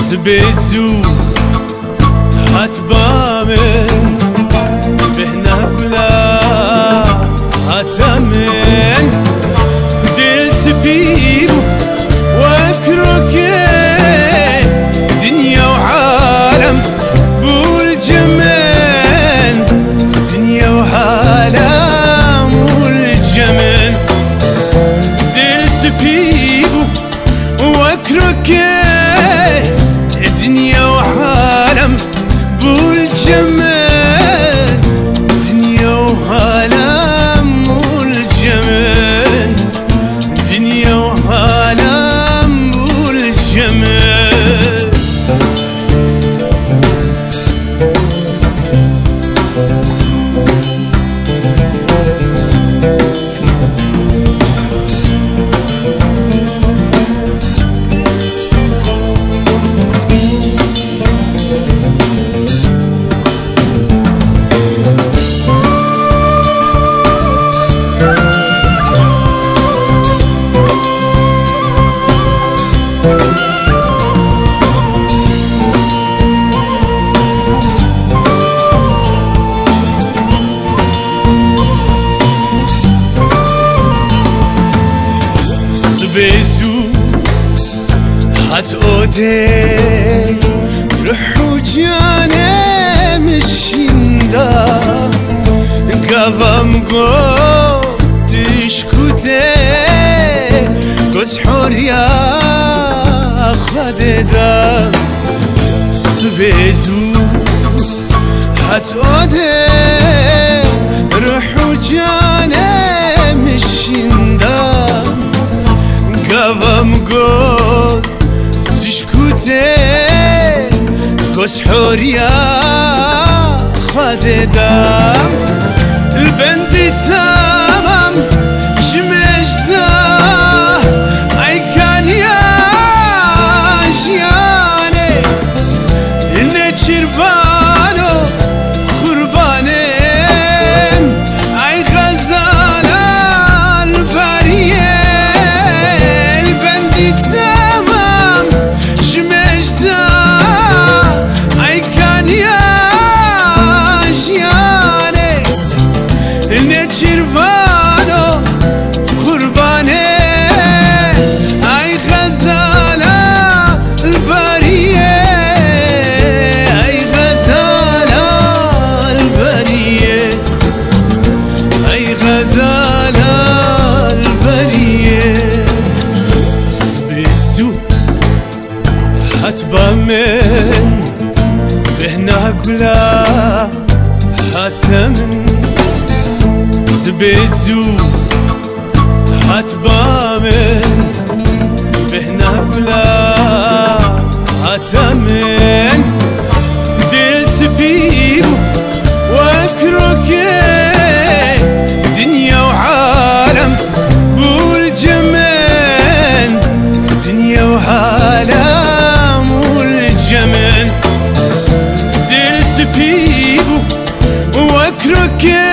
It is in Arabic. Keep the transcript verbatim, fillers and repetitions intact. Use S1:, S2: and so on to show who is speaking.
S1: سبيزو هتبامن بهنا كلا هتمن دل سبيبو وكروكي دنيا وعالم والجمال دنيا وعالم والجمال دل سبيبو وكروكي دنيا وعالم والجمال دنيا وعالم والجمال دنيا وعالم والجمال بيزو هتقودي روحو جاني مشيندا قفم قد تشكوتي قز حوريا خددا سبيزو هتقودي روحو جاني مشيندا قفم قد تشكوتي قس حوريا خددا البندي تمام جمجدا اي كان يا جياني اللي تشرفانو خربانين اي غزالة البريه شرفانو قرباني اي غزالة البرية اي غزالة البرية اي غزالة البرية سبيزو هتبامن بهنا كلا هتمن سبيزو هتبامن بهنا كلا هتمن دل سبيبو وكروكي دنيا وعالم والجمال دنيا وعالم والجمال دل سبيبو وكروكي